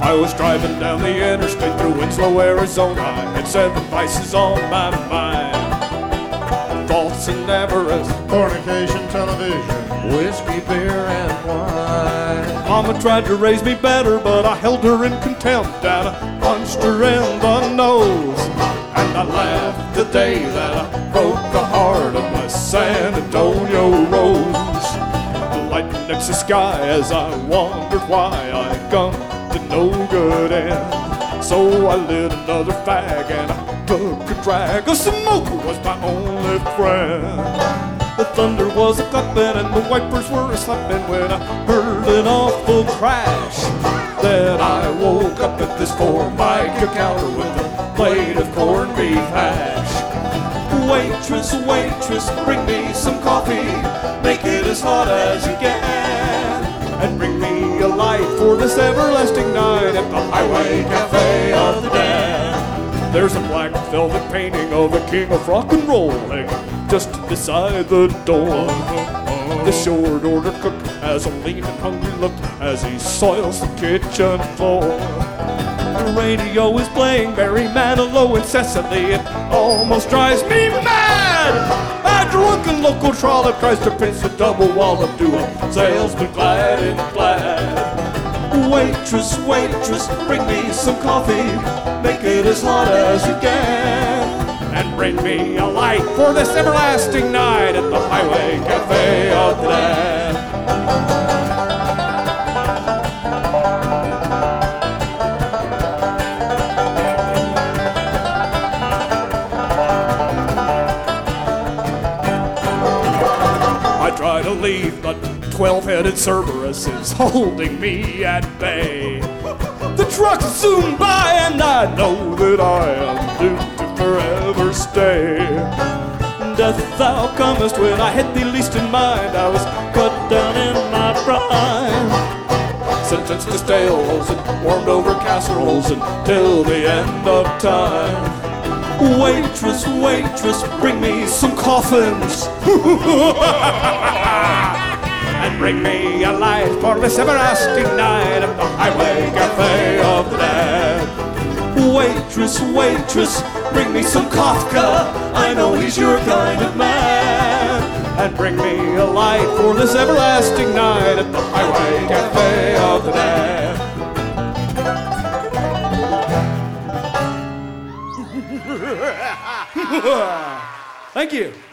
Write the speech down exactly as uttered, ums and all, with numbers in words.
I was driving down the interstate through Winslow, Arizona. I had seven vices on my mind: faults and avarice, fornication, television, whiskey, beer, and wine. Mama tried to raise me better, but I held her in contempt and I punched her in the nose. And I laughed the day that I broke the heart of my San Antonio rose. The lightning next the sky as I wondered why I come to no good end. So I lit another fag and I took a drag. A smoker was my only friend. The thunder was a-clapping and the wipers were a-slapping when I heard an awful crash. Then I woke up at this Formica counter with a plate of corned beef hash. Waitress, waitress, bring me some coffee, make it as hot as you can, and bring me a light for this everlasting night at the Highway Cafe of the Dead. There's a black velvet painting of the king of rock and roll just beside the door. The short order cook has a lean and hungry look as he soils the kitchen floor. The radio is playing Barry Manilow incessantly. It almost drives me mad. A drunken local trollop tries to pinch a double wallop to a salesman glad and glad. Waitress, waitress, bring me some coffee, make it as hot as you can, and bring me a light for this everlasting night at the Highway Cafe of the Dead. I try to leave, but twelve-headed Cerberus is holding me at bay. The trucks zoom by and I know that I am doomed to forever stay. Death, thou comest when I had thee least in mind. I was cut down in my prime, sentenced to stales and warmed over casseroles until the end of time. Waitress, waitress, bring me some coffins and bring me a light for this everlasting night at the Highway Cafe of the Dead. Waitress, waitress, bring me some Kafka, I know he's your kind of man, and bring me a light for this everlasting night at the Highway Cafe of the Dead. Thank you.